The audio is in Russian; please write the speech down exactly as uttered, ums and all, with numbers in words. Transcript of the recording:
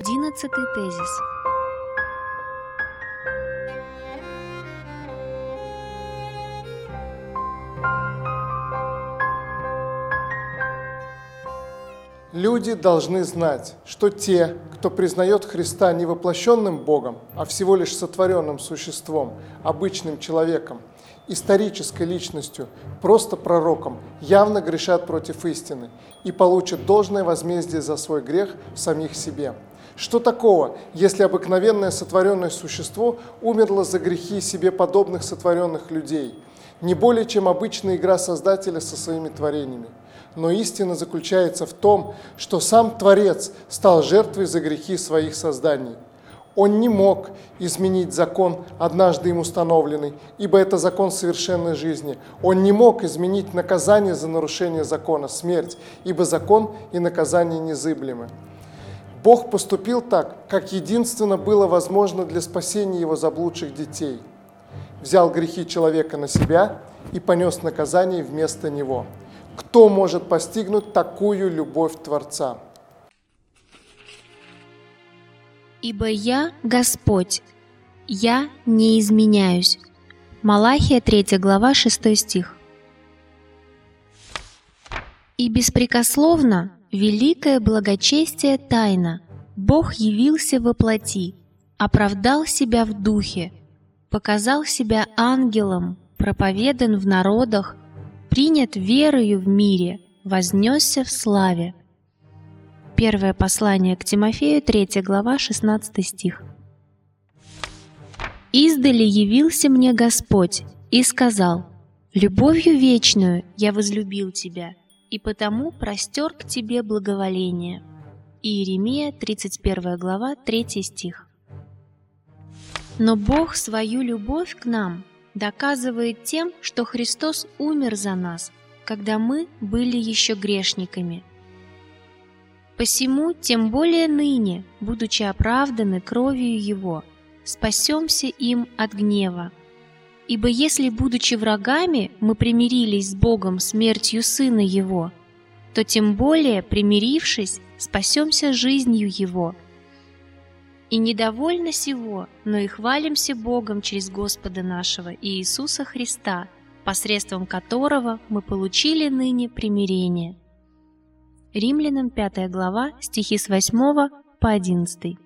Одиннадцатый тезис. Люди должны знать, что те, кто признает Христа не воплощенным Богом, а всего лишь сотворенным существом, обычным человеком, исторической личностью, просто пророком, явно грешат против истины и получат должное возмездие за свой грех в самих себе. Что такого, если обыкновенное сотворенное существо умерло за грехи себе подобных сотворенных людей? Не более чем обычная игра Создателя со своими творениями. Но истина заключается в том, что сам Творец стал жертвой за грехи своих созданий. Он не мог изменить закон, однажды им установленный, ибо это закон совершенной жизни. Он не мог изменить наказание за нарушение закона, смерть, ибо закон и наказание незыблемы. Бог поступил так, как единственно было возможно для спасения его заблудших детей. Взял грехи человека на себя и понес наказание вместо него. Кто может постигнуть такую любовь Творца? «Ибо я Господь, я не изменяюсь». Малахия, третья глава, шестой стих. «И беспрекословно великое благочестие тайна, Бог явился во плоти, оправдал себя в духе, показал себя ангелом, проповедан в народах, принят верою в мире, вознесся в славе». Первое послание к Тимофею, третья глава, шестнадцатый стих. «Издали явился мне Господь и сказал: любовью вечную я возлюбил тебя, и потому простер к тебе благоволение». Иеремия, тридцать первая глава, третий стих. Но Бог свою любовь к нам доказывает тем, что Христос умер за нас, когда мы были еще грешниками. Посему, тем более ныне, будучи оправданы кровью Его, спасемся им от гнева. Ибо если, будучи врагами, мы примирились с Богом смертью Сына Его, то тем более, примирившись, спасемся жизнью Его. И недовольно сего, но и хвалимся Богом через Господа нашего Иисуса Христа, посредством которого мы получили ныне примирение». Римлянам, пятая глава, стихи с восьмого по одиннадцатый.